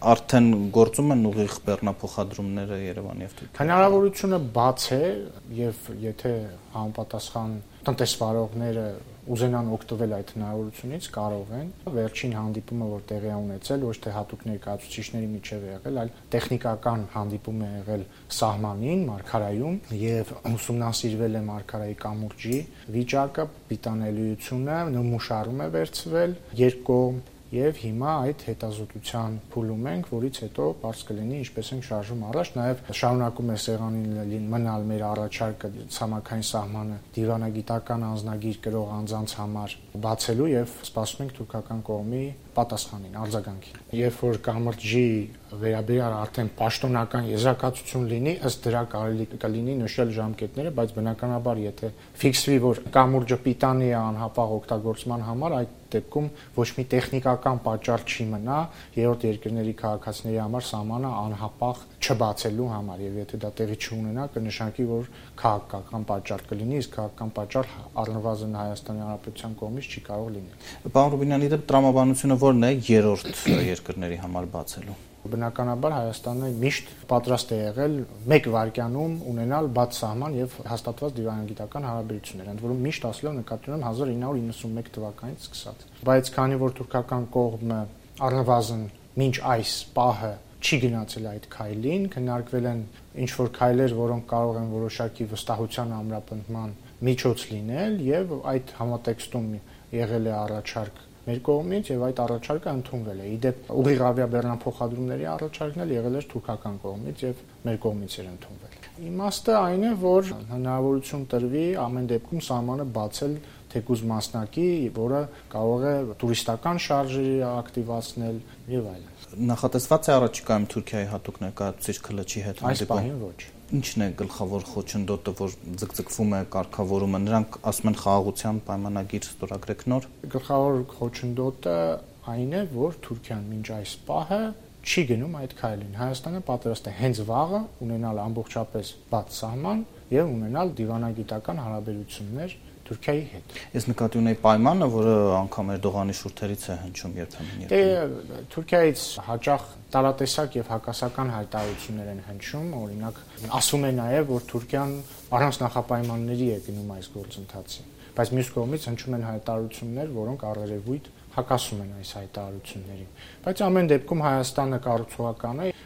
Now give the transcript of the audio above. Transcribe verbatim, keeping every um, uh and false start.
արդեն գործում են ուղիղ բեռնափոխադրումները Երևանի եւ Թուրքիայի։ Հնարավորությունը բաց է եւ եթե համապատասխան տնտեսվարողները ուզենան օգտվել այդ հնարավորությունից, կարող են։ Վերջին հանդիպումը, որ տեղի է ունեցել, ոչ թե հատուկ ներկայացուցիչների միջև է եղել, այլ տեխնիկական հանդիպում է եղել սահմանին, Մարգարայում եւ ուսումնասիրվել է Մարգարայի կամուրջի վիճակը, պիտանելիությունը, նմուշարում է վերցվել երկկողմ Եվ հիմա այդ հետազոտության փուլում ենք, որից հետո բարձ կլինի ինչպես ենք շարժում առաջ, նաև շարունակում է սեղանին մնալ մեր առաջարկը ցամաքային սահմանը դիվանագիտական անձնագիր կրող անձանց համար բացելու եւ սպասում ենք թուրքական կողմի պատասխանին, արձագանքին։ Երբ որ կամրջի վերաբերյալ արդեն պաշտոնական եզրակացություն լինի, ըստ դրա կարելի կլինի նշել ժամկետները, բայց բնականաբար եթե ֆիքսվի, որ կամուրջը պիտանի է անհապաղ օգտագործման համար, այդ դեպքում ոչ մի տեխնիկական պատճառ չի մնա երրորդ երկրների քաղաքացիների համար սահմանը անհապաղ չբացելու համար եւ եթե դա տեղի չունենա կնշանակի որ քաղաքական պատճառ կլինի իսկ քաղաքական պատճառ առնվազն Հայաստանի Հանրապետության կողմից չի կարող լինել։ Պարոն Ռուբինյանի դեպ տրամաբանությունը որն է երրորդ երկրների համար բացելու։ Բնականաբար Հայաստանը միշտ պատրաստ է եղել մեկ վայրկյանում ունենալ բաց սահման եւ հաստատված դիվանագիտական հարաբերություններ, ընդ որում միշտ ասելով նկատի ունեմ հազար ինը հարյուր իննսունմեկ թվականից սկսած։ Բայց քանի որ թուրքական կողմը առնվազն մինչ այս պահը չի գնացել այդ քայլին, քննարկվել են ինչ որ քայլեր, որոնք կարող են որոշակի վստահության ամրապնդման միջոց լինել եւ այդ համատեքստում եղել է առաջարկ մեր կողմից եւ այդ առաջարկը ընդունվել է։ Իդեպ ուղիղ ավիաբեռնափոխադրումների առաջարկն էլ եղել էր թուրքական կողմից եւ մեր կողմից էր ընդունվել։ Իմաստը այն է, որ հնարավորություն տրվի ամեն դեպքում սահմանը բացել թեկուզ մասնակի, որը կարող է տուրիստական շարժի ակտիվացնել եւ այլն։ Նախատեսված է առաջիկայում Թուրքիայի հատուկ ներկայացուցիչ Քլչի հետ Այս պահին ոչ։ Ինչն է գլխավոր խոչընդոտը, որ ձգձգվում է կարգավորումը, նրանք ասում են խաղաղության պայմանագիր ստորագրեք նոր։ Գլխավոր խոչընդոտը այն է, որ Թուրքիան մինչ այս պահը չի գնում այդ քայլին։ Հայաստանը պատրաստ է հենց վաղը ունենալ ամբողջապես բաց սահման եւ ունենալ դիվանագիտական հարաբերություններ Թուրքիայի հետ։ Ես նկատի ունեի պայմանը, որը անգամ Էրդողանի շուրթերից է հնչում երբեմն երբեմն։ Թուրքիայից հաճախ տարատեսակ եւ հակասական հայտարարություններ են հնչում, օրինակ ասում է նաեւ, որ Թուրքիան առանց նախապայմանների է գնում այս գործընթացին, բայց մյուս կողմից հնչում են հայտարարություններ, որոնք առերևույթ հակասում են այս հայտարարություններին։ Բայց ամեն դեպքում Հայաստանը կառուցողական է,